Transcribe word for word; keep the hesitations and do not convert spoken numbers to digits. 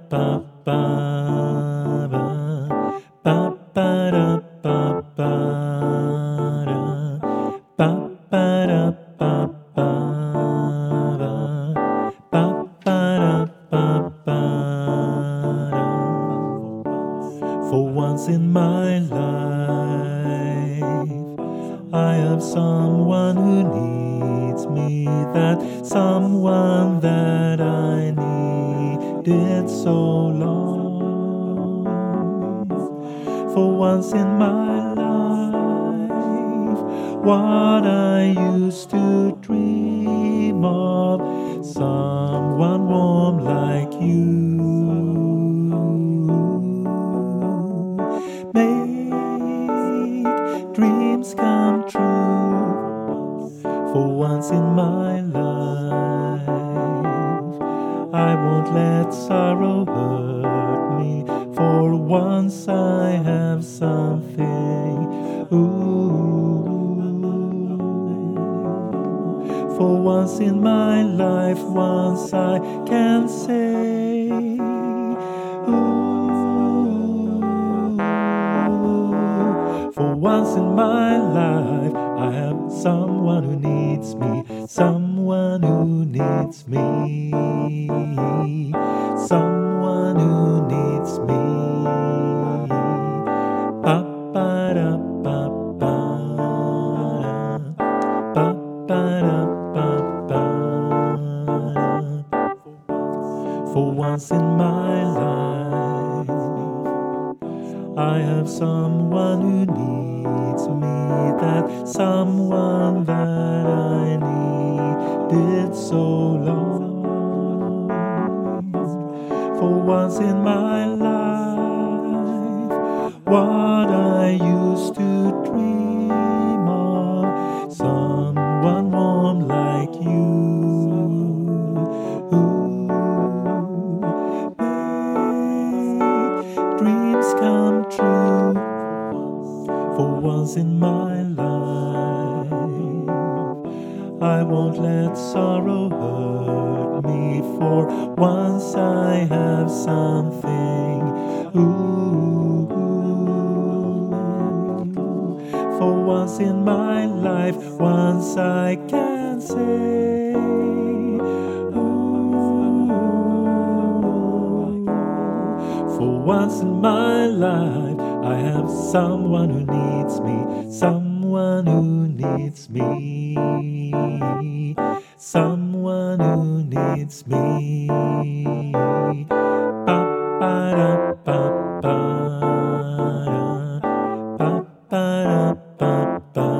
For once in my life, I have someone who needs me, that someone that I needed so long. For once in my life, what I used to dream of, someone warm like you. Dreams come true. For once in my life, I won't let sorrow hurt me. For once I have something. Ooh. For once in my life, once I can say, ooh. For once in my life, I have someone who needs me, someone who needs me, someone who needs me. Ba ba da ba ba, ba ba da ba ba. For once in my life, I have someone who needs me, that someone that I needed so long. For once in my life, what I used to dream of, someone warm like you. Dreams come true. For once in my life, I won't let sorrow hurt me. For once I have something. Ooh. For once in my life, once I can say, for once in my life, I have someone who needs me, someone who needs me, someone who needs me. Ba ba da ba ba, ba ba da ba ba.